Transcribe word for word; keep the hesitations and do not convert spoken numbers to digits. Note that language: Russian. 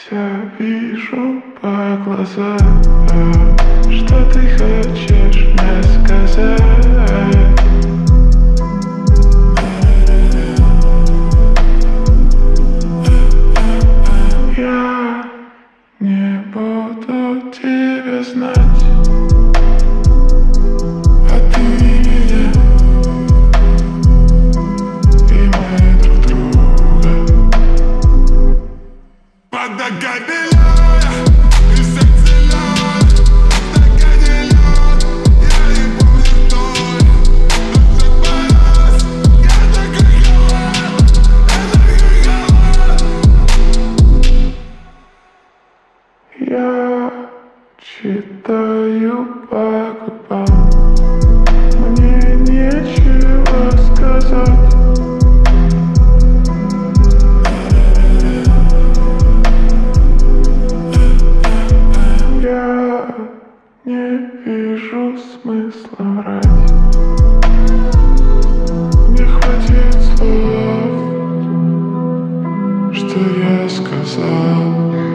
Все вижу по глазам, что ты хочешь мне сказать. Я не буду тебя знать, а ты меня, и мы друг друга. Подогай белая, и сердце лед, подогай лед, я не помню вдоль. Душа палас, я такой голод, я такой голод. Я читаю по губам, мне нечего сказать. Я не вижу смысла врать. Не хватит слов, что я сказал.